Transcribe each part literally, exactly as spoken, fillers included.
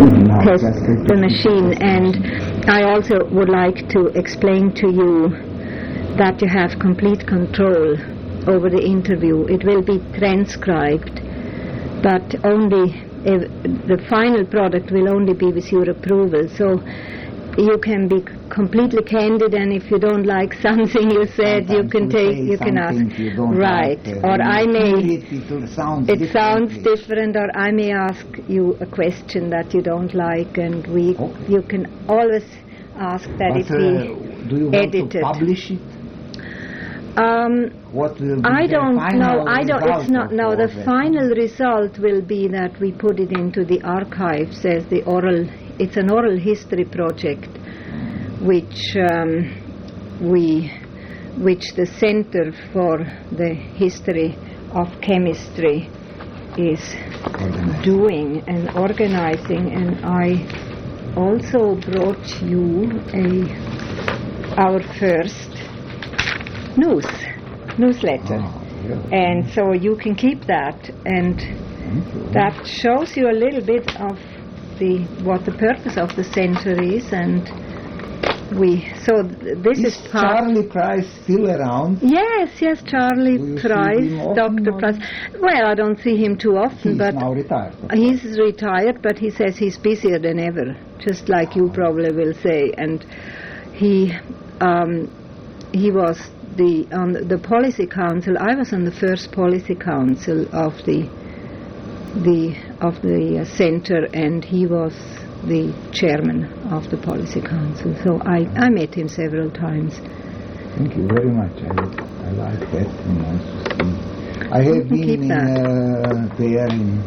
test the machine. And I also would like to explain to you that you have complete control over the interview. It will be transcribed, but only if the final product will only be with your approval. So you can be completely candid, and if you don't like something you said, Sometimes you can take, you can ask. You don't right, like, uh, or I may. It, it sounds it sounds different, or I may ask you a question that you don't like, and we. Okay. You can always ask that but, it be uh, do you want edited. to publish it? Um, What will be I the don't final know. I don't. result It's not. of No, all the that? final result will be that we put it into the archives as the oral. It's an oral history project, which um, we, which the Center for the History of Chemistry is Organized. doing and organizing. And I also brought you a our first news newsletter. Oh, yeah. And so you can keep that, and that shows you a little bit of the what the purpose of the center is. And we so th- this Is is part. Charlie Price still around? Yes, yes, Charlie Do you see Price, him often, Doctor or- Price. Well, I don't see him too often, He's but now retired. he's retired. But he says he's busier than ever, just like you probably will say. And he um, he was. The on the policy council. I was on the first policy council of the the of the uh, center, and he was the chairman of the policy council. So I, I met him several times. Thank you very much. I, I like that. You know, I have can keep been in, uh, there in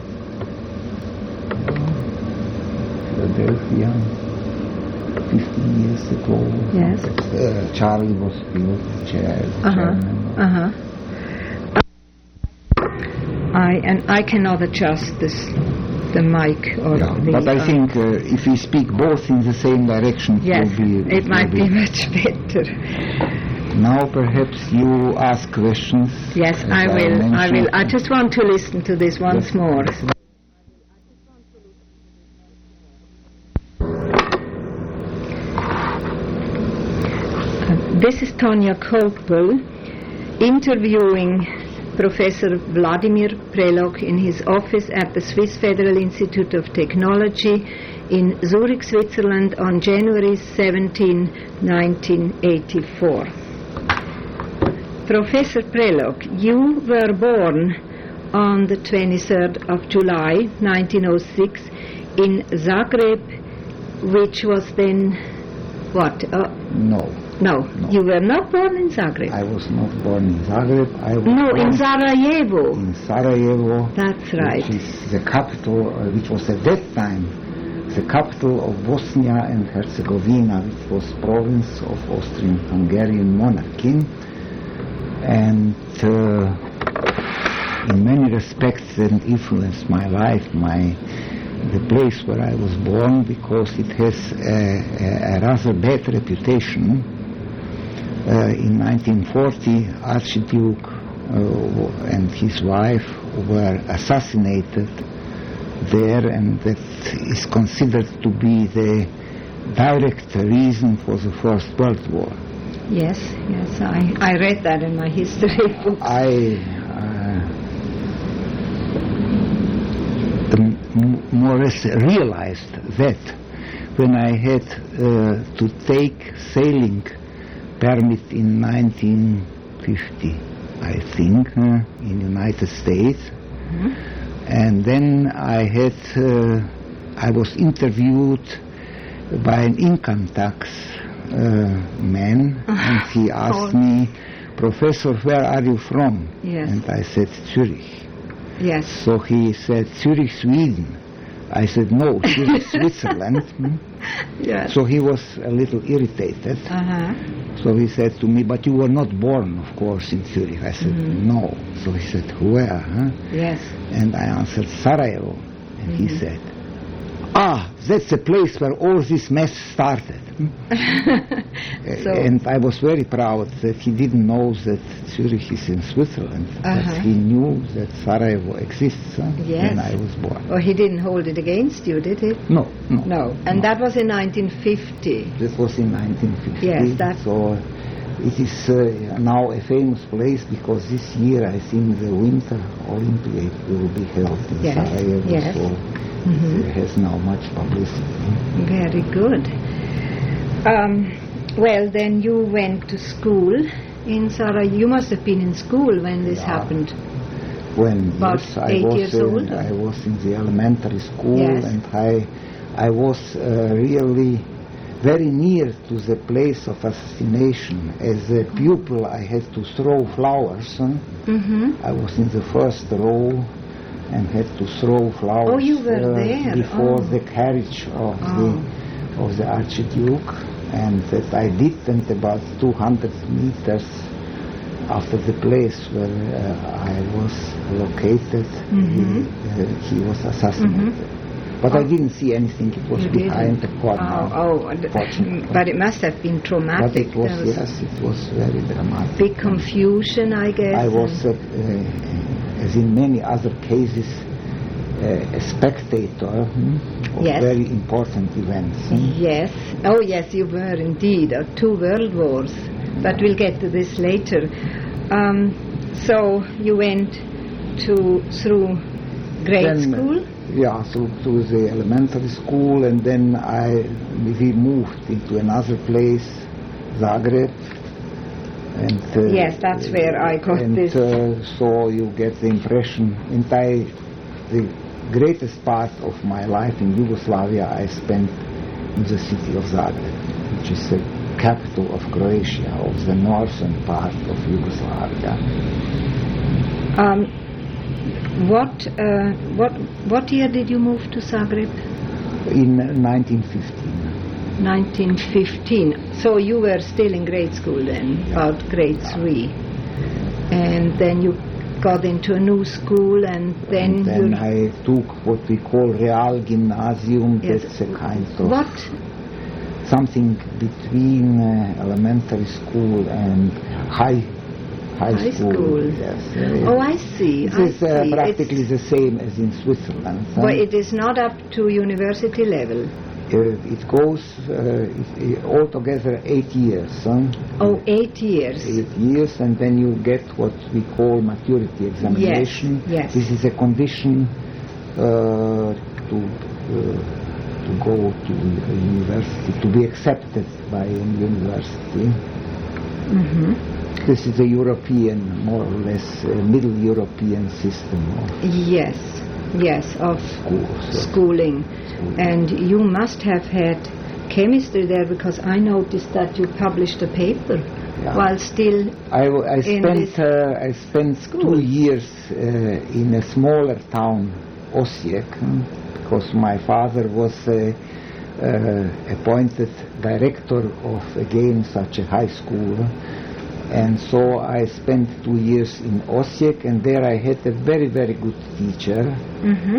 uh, Philadelphia fifteen years ago. Yes. Uh, Charlie was still chair, Uh chairman. huh. Uh huh. I and I cannot adjust this the mic or Yeah, the. but I uh, think uh, if we speak both in the same direction, it yes, will be. it might will be much better. Now perhaps you ask questions. Yes, as I will. I mentioned. will. I just want to listen to this once Yes. more. This is Tonya Caldwell interviewing Professor Vladimir Prelog in his office at the Swiss Federal Institute of Technology in Zurich, Switzerland on January seventeenth, nineteen eighty-four. Professor Prelog, you were born on the twenty-third of July nineteen oh six in Zagreb, which was then what? Uh, No. no, No. you were not born in Zagreb. I was not born in Zagreb. I was No, born in Sarajevo. in Sarajevo. That's right. Which is the capital, uh, which was at that time the capital of Bosnia and Herzegovina, which was province of Austrian-Hungarian monarchy. And uh, in many respects it influenced my life, my the place where I was born, because it has a, a, a rather bad reputation. Uh, in nineteen forty, Archduke uh, and his wife were assassinated there, and that is considered to be the direct reason for the First World War. Yes, yes, I, I read that in my history books. I uh, m- more or less realized that when I had uh, to take sailing permit in nineteen fifty, I think, uh, in the United States. Mm-hmm. And then I had, uh, I was interviewed by an income tax uh, man, and he asked Oh. me, "Professor, where are you from?" Yes. And I said, "Zurich." Yes. So he said, "Zurich, Sweden." I said, "No, Zurich, Switzerland." Hmm? Yes. So he was a little irritated. Uh-huh. So he said to me, "But you were not born, of course, in Zurich." I said, Mhm. "No." So he said, "Where?" Huh? Yes. And I answered, "Sarajevo." And he Mhm. said, "Ah, that's the place where all this mess started." So and I was very proud that he didn't know that Zurich is in Switzerland, Uh-huh. but he knew that Sarajevo exists huh, Yes. when I was born. oh, he didn't hold it against you, did he? No, no. No. And that was in nineteen fifty. That was in nineteen fifty. Yes, that- So it is uh, now a famous place because this year I think the Winter Olympiad will be held in Yes, Sarajevo. yes. So Mhm. it has now much publicity. Very good. Um, well, then you went to school in Sarajevo. You must have been in school when this Yeah. happened. When About yes, I eight was years uh, old? I was in the elementary school, Yes. and I I was uh, really very near to the place of assassination. As a pupil, I had to throw flowers. Huh? Mm-hmm. I was in the first row and had to throw flowers Oh, you were uh, there. before Oh. the carriage of Oh. the of the Archduke, and that I did, and about two hundred meters after the place where uh, I was located, Mhm. he, uh, he was assassinated. But I didn't see anything. It was You behind didn't? the corner. Oh, oh, and- fortunately. but it must have been But traumatic. it was, There was yes, it was very dramatic. big confusion, I guess. I was, and- uh, uh, as in many other cases, uh, a spectator hmm, of Yes. very important events. hmm. Yes. Oh, yes, you were indeed. Uh, two world wars. But we'll get to this later. Um, so you went to through grade Then, school? Yeah, through to the elementary school, and then I we moved into another place, Zagreb. And uh, Yes, that's where I got and, this. Uh, so you get the impression, and I, the greatest part of my life in Yugoslavia I spent in the city of Zagreb, which is the capital of Croatia, of the northern part of Yugoslavia. Um, what uh, what what year did you move to Zagreb? In nineteen fifteen. nineteen fifteen. So you were still in grade school then, about grade three, and then you got into a new school, and then, And then you. I took what we call Real Gymnasium. Yes. That's a kind of What? something between uh, elementary school and high high, High school. Yes. Oh, I see. It I is uh, see. practically It's, the same as in Switzerland. huh? but it is not up to university level. Uh, it goes uh, it, it, altogether eight years. huh? Oh, eight years. Eight years, and then you get what we call maturity examination. yes. This is a condition uh, to uh, to go to a university, to be accepted by a university. Hmm. This is a European, more or less, uh, Middle European system of Yes, yes, of schools. so- schooling. And you must have had chemistry there, because I noticed that you published a paper Yeah. while still. I, w- I in spent this uh, I spent school. two years uh, in a smaller town, Osijek, hmm, because my father was uh, uh, appointed director of again such a high school, and so I spent two years in Osijek, and there I had a very very good teacher, Hmm.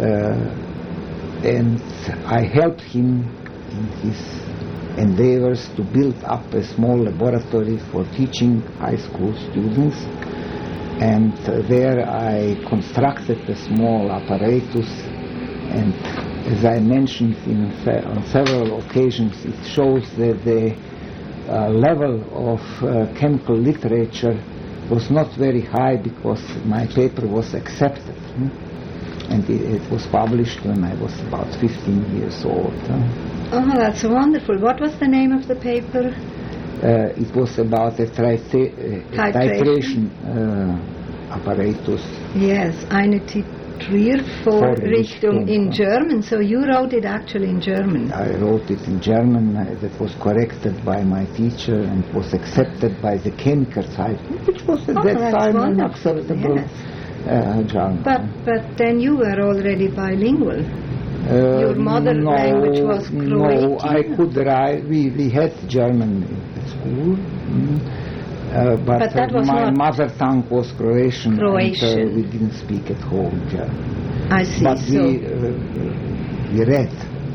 uh, and I helped him in his endeavors to build up a small laboratory for teaching high school students, and uh, there I constructed a small apparatus, and as I mentioned in fe- on several occasions, it shows that the uh, level of uh, chemical literature was not very high, because my paper was accepted, hmm? and it, it was published when I was about fifteen years old. huh? Oh, that's wonderful. What was the name of the paper? Uh, it was about a, trite- uh, a Titration. titration uh, apparatus. Yes, eine Titriervorrichtung Vorrichtung, in yeah. German. So you wrote it actually in German. I wrote it in German. Uh, that was corrected by my teacher and was accepted by the chemical side, which was at Oh, that that's time an wonderful, acceptable yes. uh, German. But but then you were already bilingual. Uh, Your mother no, language was No, Croatian? I could write. We, we had German at school, mm, uh, but, But that uh, was my not- mother tongue was Croatian, Croatian. and uh, we didn't speak at home German. I see. But so we uh, we read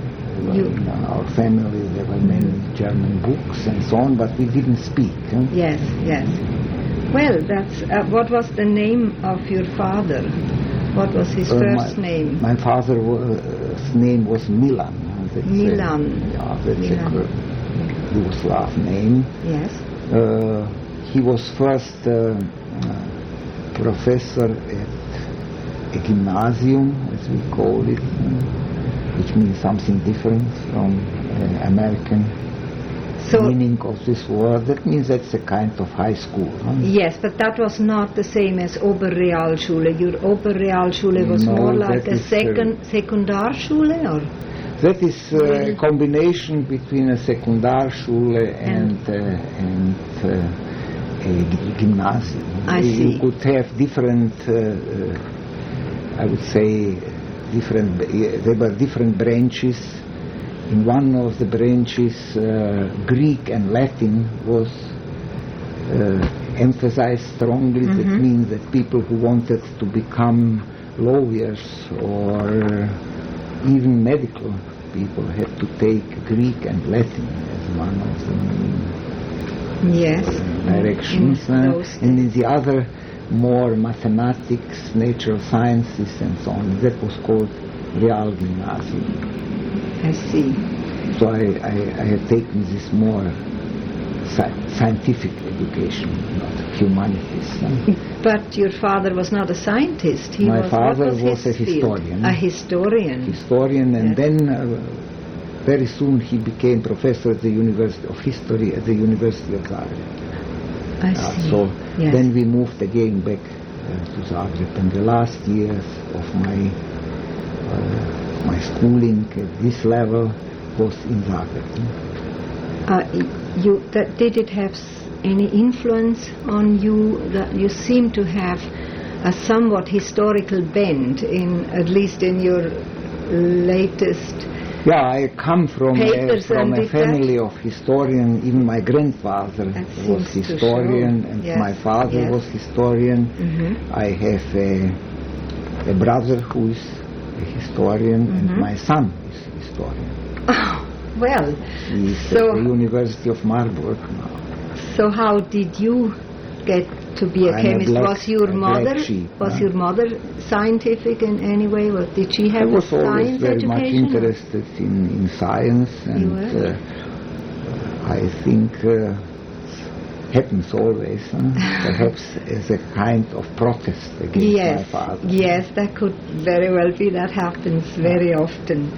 You in our family there were many German books and so on, but we didn't speak. Huh? Yes, yes. Well, that's uh, what was the name of your father? What was his Uh, first my, name? My father's name was Milan. That's Milan. A, yeah, that's Milan. a Yugoslav name. Yes. Uh, he was first uh, uh, professor at a gymnasium, as we call it, which means something different from uh, American So, meaning of this word. That means that's a kind of high school. Huh? yes, but that was not the same as Oberrealschule. Your Oberrealschule was No, more like that a is, uh, second Sekundarschule, or? That is uh, a combination between a Sekundarschule and, uh, and uh, a g- gymnasium. I you see. could have different, uh, uh, I would say, different. Uh, there were different branches. In one of the branches, uh, Greek and Latin was uh, emphasized strongly. Mm-hmm. That means that people who wanted to become lawyers or even medical people had to take Greek and Latin as one of the main Yes. directions. In uh, those and in the other, more mathematics, natural sciences and so on. That was called Real Gymnasium. I see. So I, I, I had taken this more sci- scientific education, not humanities. uh. But your father was not a scientist. He My was, father what was, was his a field? historian. A historian. Historian, and Yes. then uh, very soon he became professor at the University of History at the University of Zagreb. I Uh, see. so Yes. then we moved again back uh, to Zagreb, and the last years of my uh, my schooling at this level was in Zagreb. Uh, you, that, did it have s- any influence on you? That you seem to have a somewhat historical bend, in at least in your latest. Yeah, I come from a, Papers from and a did that? family of historian. Even my grandfather That was seems to historian, show. and Yes, my father yes. was historian. Mhm. I have a, a brother who is a historian, Mhm. and my son is a historian. Oh, well. He is So- at the University of Marburg now. So how did you get to be a I'm a chemist? black- was your a black mother sheep, was huh? your mother scientific in any way? Or did she I have a was always science very much education? interested in, in science, and were? uh, I think uh, happens always, huh? perhaps as a kind of protest against Yes, my father. yes, that could very well be. That happens very often.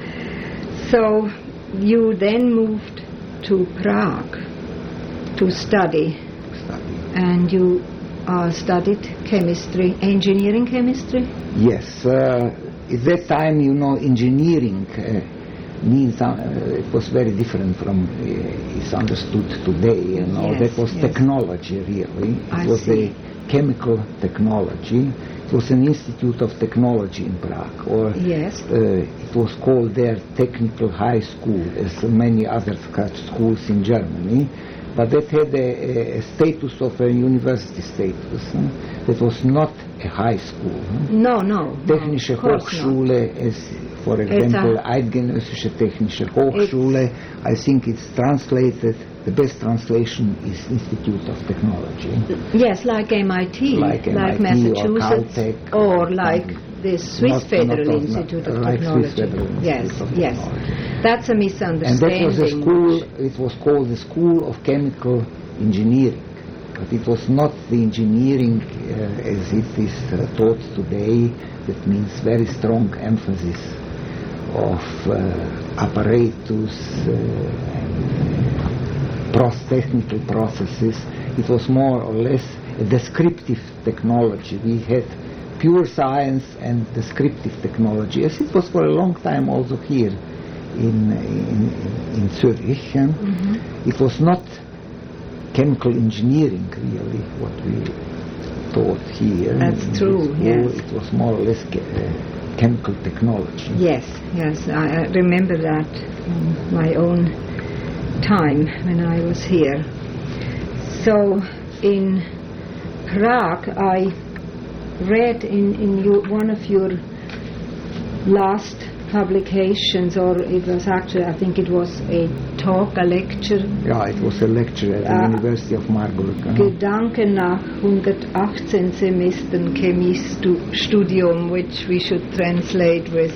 So you then moved to Prague to study, Study. and you uh, studied chemistry, engineering chemistry? Yes, uh, at that time, you know, engineering uh, means uh, it was very different from uh, it's understood today. You know, Yes, that was yes. technology really. It I was see. a chemical technology. It was an institute of technology in Prague, or Yes. uh, it was called there Technical High School, as many other such schools in Germany. But that had a, a status of a university status. Huh? That was not a high school. Huh? No, no. Technische no, of course not. Hochschule is, for example, a- Eidgenössische Technische Hochschule. I think it's translated, the best translation is Institute of Technology. Yes, like M I T, Like M I T or Massachusetts, Caltech or or like something. the Swiss Not- Federal not- not- Institute of like Swiss Technology. Federal Yes, Institute of yes. Technology. That's a And misunderstanding. that was a school, it was called the School of Chemical Engineering. But it was not the engineering uh, as it is uh, taught today. That means very strong emphasis of uh, apparatus uh, and pros- technical processes. It was more or less a descriptive technology. We had pure science and descriptive technology, as it was for a long time also here in in, in Zurich. um, Mhm. It was not chemical engineering really what we taught here. That's in true, school. yes. It was more or less che- uh, chemical technology. Yes, yes, I, I remember that in my own time when I was here. So in Prague, I read in, in your, one of your last publications, or it was actually, I think it was a talk, a lecture. Yeah, it was a lecture at the Uh, University of Marburg. huh? Gedanken nach hundertachtzehn Semestern Chemiestudium, which we should translate with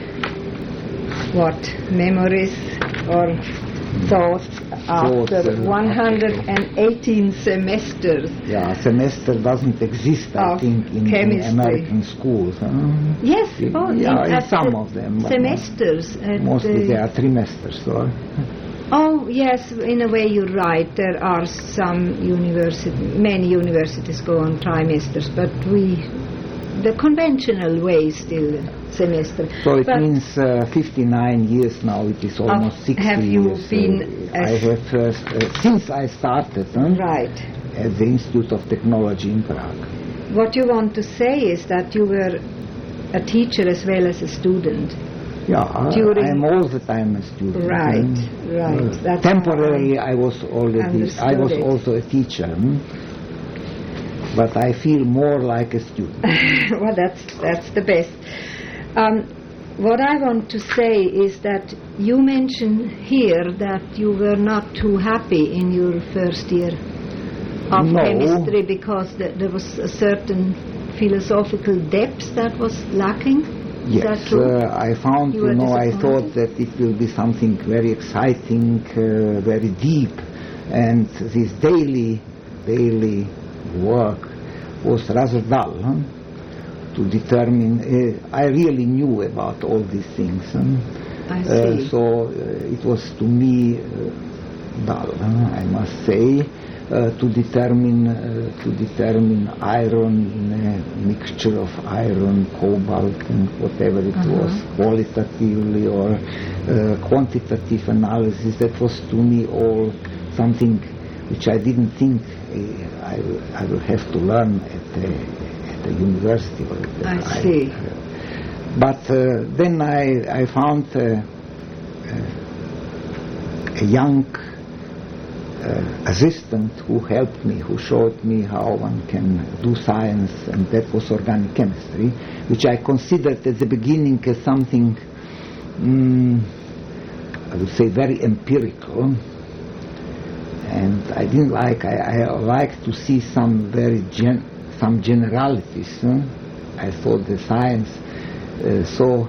what? Memories or thoughts after Thoughts, uh, one hundred eighteen semesters. Yeah, semester doesn't exist, I Of think, in, in chemistry. American schools. Huh? Yes, In- oh, yeah, in at some the of them. but semesters. At Mostly the- they are trimesters. Or, Oh, yes, in a way you're right. There are some university, many universities go on trimesters, but we, the conventional way is still semester. so it But means uh, fifty-nine years now. It is almost sixty have you years. been uh, I as- have first, uh, since I started huh, Right. at the Institute of Technology in Prague. What you want to say is that you were a teacher as well as a student. Yeah, During- I am all the time a student. Right, hmm. right. Uh, That's temporarily, I was already. I understood was it. also a teacher, hmm. but I feel more like a student. Well, that's that's the best. Um, what I want to say is that you mentioned here that you were not too happy in your first year of No. chemistry because th- there was a certain philosophical depth that was lacking. Is that Yes, true? uh, I found, You you, were know, I disappointed? thought that it will be something very exciting, uh, very deep, and this daily, daily work was rather dull, huh? To determine, uh, I really knew about all these things. Huh? I Uh, see. so uh, it was to me uh, dull, huh, I must say, uh, to determine uh, to determine iron in a mixture of iron, cobalt, and whatever it Uh-huh. was, qualitatively or uh, quantitative analysis. That was to me all something which I didn't think uh, I, will- I will have to learn at the, at the university. Or at the, I see. uh, but uh, then I, I found uh, uh, a young uh, assistant who helped me, who showed me how one can do science, and that was organic chemistry, which I considered at the beginning as something, mm, I would say, very empirical. And I didn't like, I, I liked to see some very gen, some generalities. Huh? I thought the science, uh, so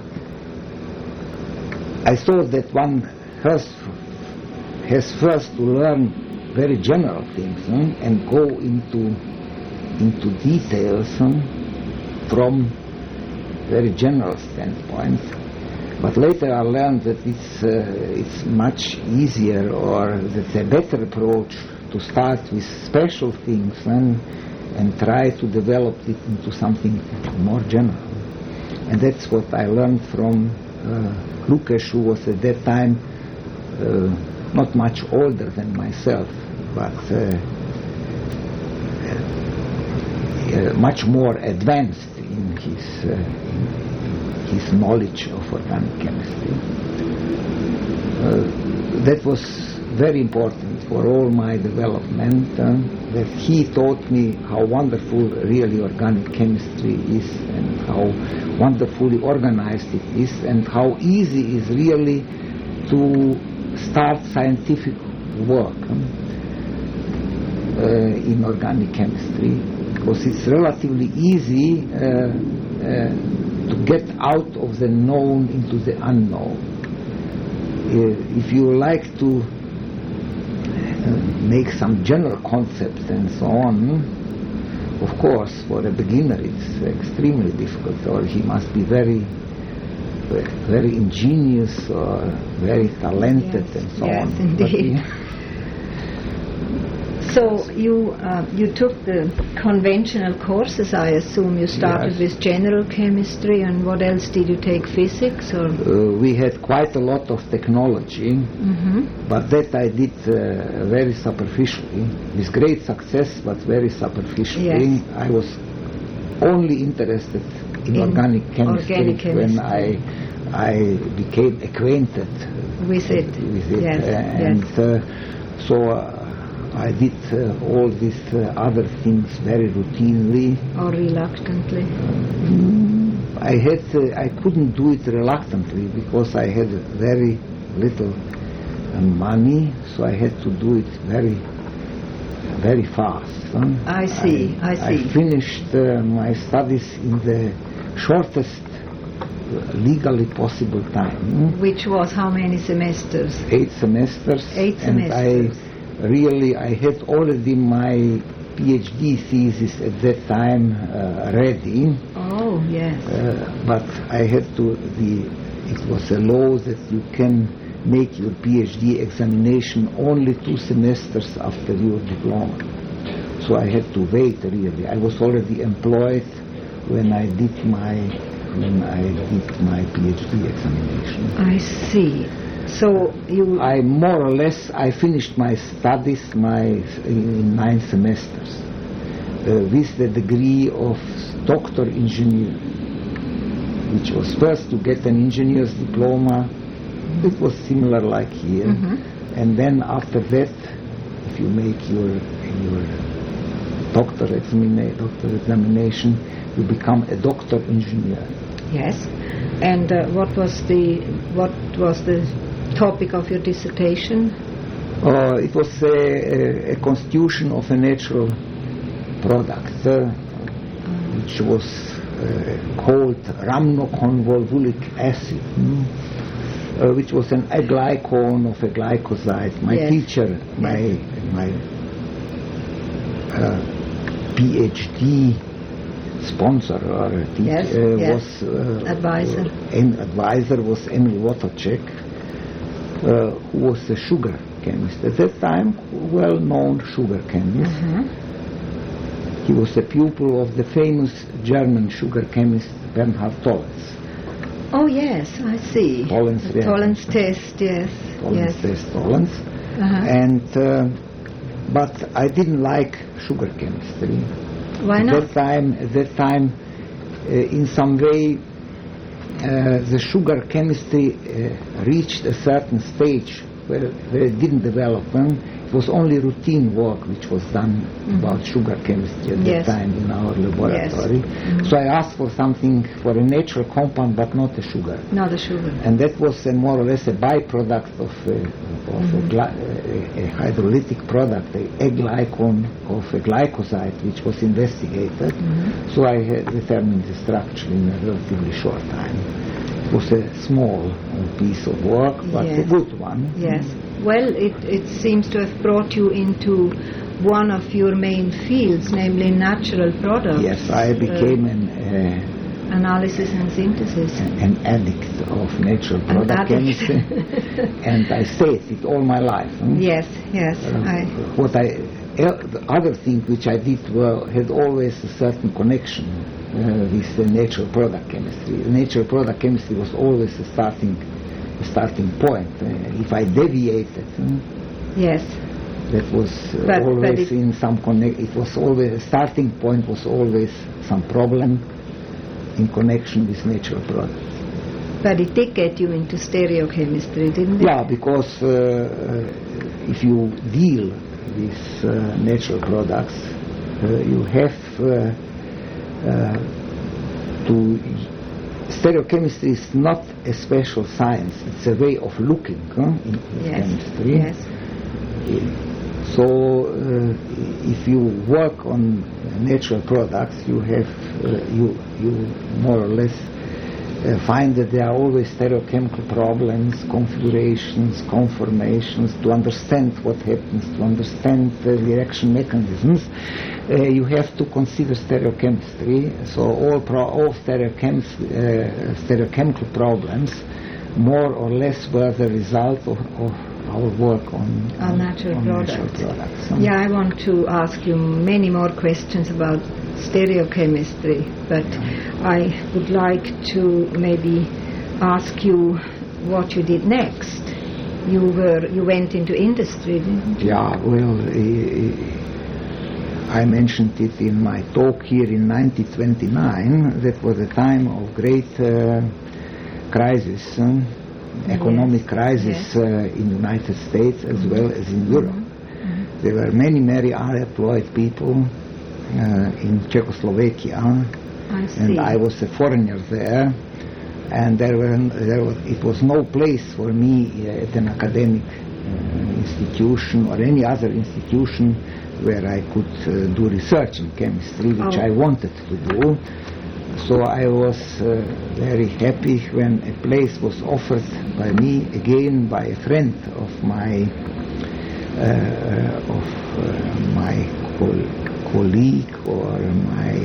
I thought that one has, has first to learn very general things, huh? and go into into details, huh? from very general standpoint. But later I learned that it's uh, it's much easier, or that's a better approach to start with special things and and try to develop it into something more general. And that's what I learned from uh, Lukáš, who was at that time uh, not much older than myself, but uh, uh, much more advanced in his uh, in his knowledge of organic chemistry. Uh, that was very important for all my development, uh, that he taught me how wonderful really organic chemistry is, and how wonderfully organized it is, and how easy is really to start scientific work um, uh, in organic chemistry, because it's relatively easy uh, uh, to get out of the known into the unknown. Uh, if you like to uh, make some general concepts and so on, of course, for a beginner it's extremely difficult, or he must be very, very ingenious or very talented, Yes, and so yes, on. indeed. But he- So you uh, you took the conventional courses, I assume. You started Yes. with general chemistry, and what else did you take? Physics or? Uh, we had quite a lot of technology, Mm-hmm. but that I did uh, very superficially, with great success, but very superficially. Yes. I was only interested in, In organic chemistry, organic when chemistry. I I became acquainted With it. with it, Yes, uh, yes. and uh, so uh, I did uh, all these uh, other things very routinely. Or reluctantly? I had, uh, I couldn't do it reluctantly because I had very little uh, money, so I had to do it very, very fast. Huh? I see, I, I see. I finished uh, my studies in the shortest legally possible time. Which was how many semesters? Eight semesters. Eight semesters. And I really, I had already my PhD thesis at that time uh, ready. Oh, yes. Uh, but I had to, the, it was a law that you can make your PhD examination only two semesters after your diploma. So I had to wait really. I was already employed when I did my when I did my PhD examination. I see. So you... I more or less, I finished my studies my in nine semesters uh, with the degree of doctor engineer, which was first to get an engineer's diploma. It was similar like here. Mm-hmm. And then after that, if you make your, your doctor, examina- doctor examination, you become a doctor engineer. Yes. And uh, what was the what was the topic of your dissertation? Uh, it was a, a, a constitution of a natural product, uh, which was uh, called rhamnoconvolvulic acid, mm, uh, which was an aglycone of a glycoside. My yes. teacher, my my uh, PhD sponsor or teacher, yes, uh, yes. was uh, advisor. Uh, an advisor was Emil Wotacek, uh, who was a sugar chemist at that time, well-known sugar chemist. Uh-huh. He was a pupil of the famous German sugar chemist Bernhard Tollens. Oh yes, I see. Tollens, the Tollens test, yes. Tollens yes. test, Tollens. Uh-huh. And uh, but I didn't like sugar chemistry. Why not? At that time, at that time, uh, in some way, uh, the sugar chemistry uh, reached a certain stage where, where it didn't develop. Huh? It was only routine work which was done mm-hmm. about sugar chemistry at yes. that time in our laboratory. Yes. Mm-hmm. So I asked for something, for a natural compound, but not a sugar. Not a sugar. And that was a more or less a byproduct of a, of mm-hmm. a, gly- a, a hydrolytic product, a, a glycone of a glycoside, which was investigated. Mm-hmm. So I had determined the structure in a relatively short time. It was a small piece of work, but yes. a good one. Yes. Well, it, it seems to have brought you into one of your main fields, namely natural products. Yes, I became uh, an... Uh, analysis and synthesis. An addict of natural product chemistry. And I stayed it all my life. Hmm? Yes, yes. Uh, I what I... Uh, the other thing which I did were, had always a certain connection uh, with the natural product chemistry. The natural product chemistry was always a starting, a starting point. Uh, if I deviated, hmm, yes, that was uh, but, always but it in some connect. It was always a starting point was always some problem in connection with natural products. But it did get you into stereochemistry, didn't it? Yeah, because uh, uh, if you deal with uh, natural products, uh, you have uh, uh, to... Stereochemistry is not a special science. It's a way of looking huh, in, in yes. chemistry. Yes. So uh, if you work on natural products, you have uh, you you more or less uh, find that there are always stereochemical problems, configurations, conformations. To understand what happens, to understand the reaction mechanisms, uh, you have to consider stereochemistry. So all pro- all stereochems- uh, stereochemical problems, more or less, were the result of, of our work on, on natural on products. Natural products. Yeah, I want to ask you many more questions about stereochemistry, but I would like to maybe ask you what you did next. You were you went into industry, didn't you? Yeah, well, I mentioned it in my talk here in nineteen twenty-nine. That was a time of great uh, crisis. Uh, economic yes. crisis yes. uh, in the United States as mm-hmm. well as in Europe. Mm-hmm. There were many, many unemployed people uh, in Czechoslovakia, I see. And I was a foreigner there, and there were there was, it was no place for me at an academic uh, institution or any other institution where I could uh, do research in chemistry, which oh. I wanted to do. So I was uh, very happy when a place was offered by me, again by a friend of my uh, of uh, my co- colleague or my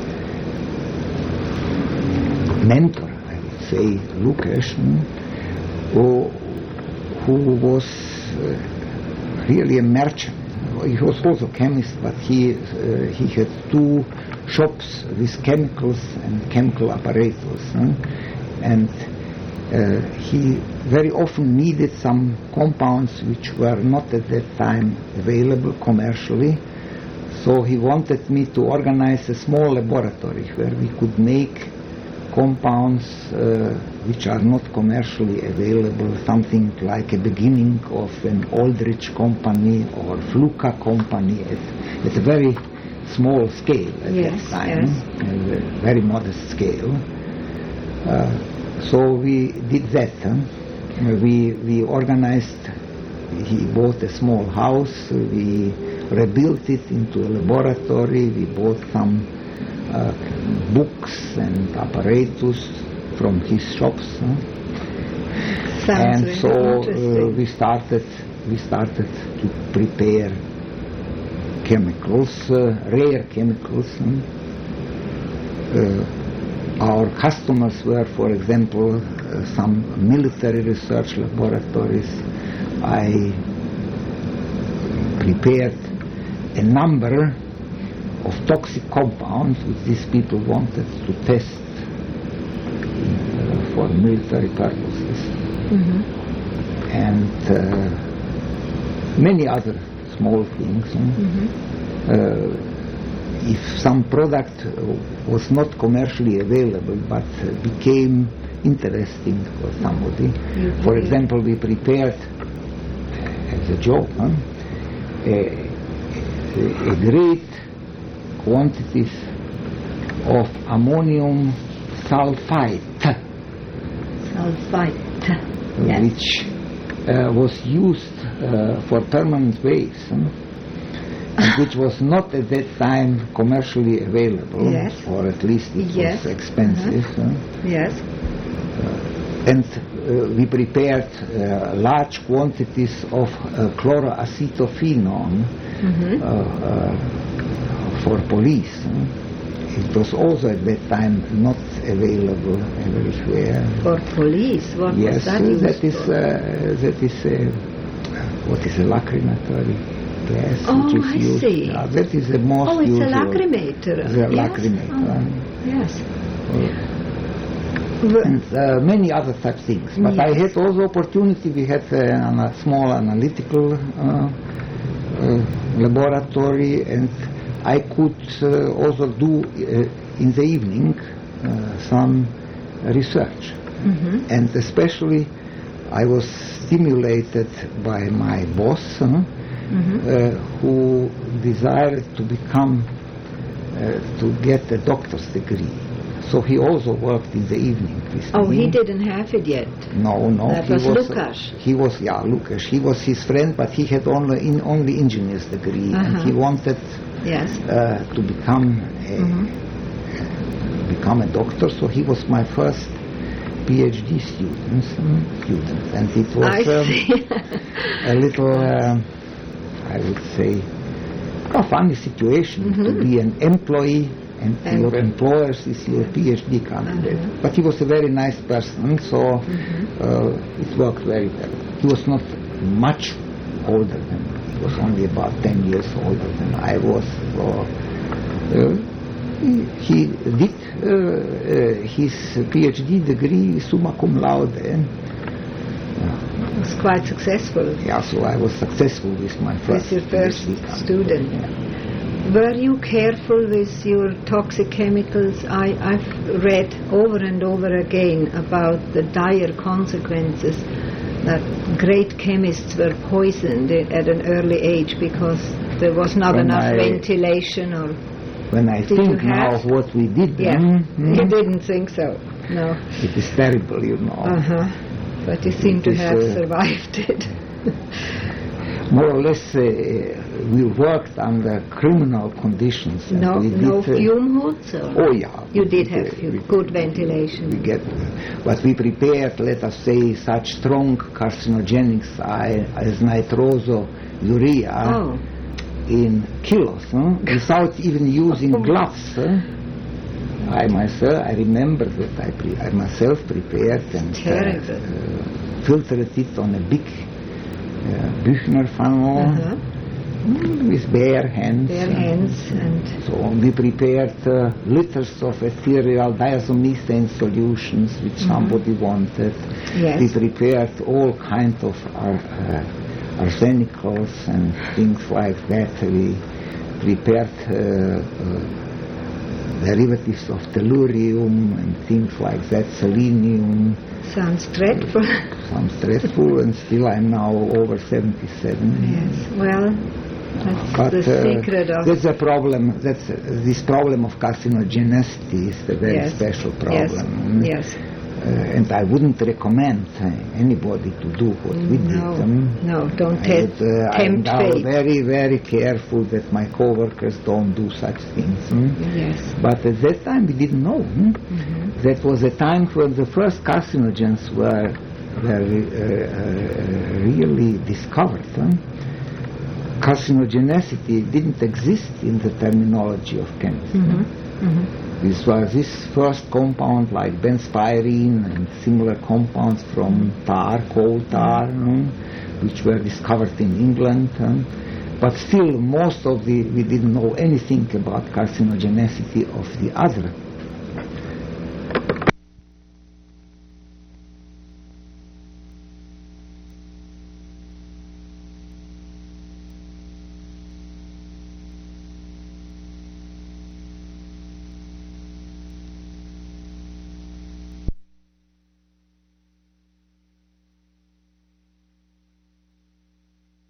mentor, I would say, Lukáš, who, who was uh, really a merchant. He was also a chemist, but he uh, he had two shops with chemicals and chemical apparatus, huh? and uh, he very often needed some compounds which were not at that time available commercially. So he wanted me to organize a small laboratory where we could make compounds uh, which are not commercially available, something like a beginning of an Aldrich company or Fluka company at, at a very small scale at yes, that time, yes. a very modest scale. Uh, so we did that. Huh? We, we organized, he bought a small house, we rebuilt it into a laboratory, we bought some Uh, books and apparatus from his shops, huh? and so uh, we started we started to prepare chemicals, uh, rare chemicals. Huh? Uh, our customers were, for example, uh, some military research laboratories. I prepared a number of toxic compounds which these people wanted to test uh, for military purposes, mm-hmm. and uh, many other small things. Mm-hmm. Uh, if some product was not commercially available but became interesting for somebody, mm-hmm. for example, we prepared as a joke huh, a, a great quantities of ammonium sulfite, sulfite, yes. which uh, was used uh, for permanent waves, huh? and which was not at that time commercially available, yes. or at least it yes. was expensive. Uh-huh. Huh? Yes. Uh, and uh, we prepared uh, large quantities of uh, chloroacetophenone Mm-hmm. uh, uh, for police. Huh? It was also at that time not available everywhere. For police? What yes, was that uh, used that is for? uh, that is uh, what is a lacrimatory gas Oh, which is I used. see. Yeah, that is the most Oh, it's usual. a lacrimator. It's a yes? lacrimator. Oh, yes. Uh, and uh, many other such things. But yes. I had also opportunity. We had uh, a small analytical uh, uh, laboratory, and I could uh, also do uh, in the evening uh, some research. Mm-hmm. And especially I was stimulated by my boss, huh, Mm-hmm. uh, who desired to become, uh, to get a doctor's degree. So he also worked in the evening with Oh, me. he didn't have it yet. No, no. That he was was Lukáš. He was, yeah, Lukáš. He was his friend, but he had only in only engineer's degree, Uh-huh. and he wanted Yes. uh, to become a, Mm-hmm. become a doctor. So he was my first PhD student, um, student, and it was I um, see. a little, uh, I would say, a funny situation Mm-hmm. to be an employee and And- your employers is your PhD candidate. Uh-huh. But he was a very nice person, so Mm-hmm. uh, it worked very well. He was not much older than me. He was only about ten years older than I was. So uh, he, he did uh, uh, his PhD degree summa cum laude. It was quite successful. Yeah, so I was successful with my first With your first PhD candidate. student. Yeah. Were you careful with your toxic chemicals? I, I've read over and over again about the dire consequences that great chemists were poisoned at an early age because there was not When enough I- ventilation or... when I Did think you now have- of what we did, Yeah, mm, you mm, didn't think so, no. it is terrible, you know. Uh-huh. But you seem It to is, have uh, survived it. More or less, uh, we worked under criminal conditions. and No, we did, no uh, fume hoods? Or? Oh, yeah. You we did uh, have fu- we- good We ventilation. get, but we prepared, let us say, such strong carcinogenics I- as nitrosourea Oh, in kilos, huh? without even using gloves. Huh? I myself, I remember that I, pre- I myself prepared and uh, terrible. uh, filtered it on a big uh, Büchner funnel Uh-huh. mm, with bare hands. Bare uh, hands and So we prepared uh, liters of ethereal diazomethane solutions which somebody wanted. Yes. We prepared all kinds of ar- uh, arsenicals and things like that. We prepared uh, uh, derivatives of tellurium and things like that, selenium. sounds dreadful. Some stressful, and still I'm now over seventy-seven. Yes, well, that's But the uh, secret of... that's a problem. That's uh, this problem of carcinogenicity is a very Yes. special problem. Yes, yes. Uh, and I wouldn't recommend uh, anybody to do what we did. No, um, no, don't I te- would, uh, I'm tempt now fate. very, very careful that my co-workers don't do such things. hmm. Yes. But at that time we didn't know. hmm. Mhm. That was a time when the first carcinogens were, were uh, uh, really discovered. huh. Carcinogenicity didn't exist in the terminology of chemistry. Mhm. Mhm. This was this first compound like benzpyrene and similar compounds from tar, coal tar, hmm, which were discovered in England. hmm. But still, most of the, we didn't know anything about carcinogenicity of the other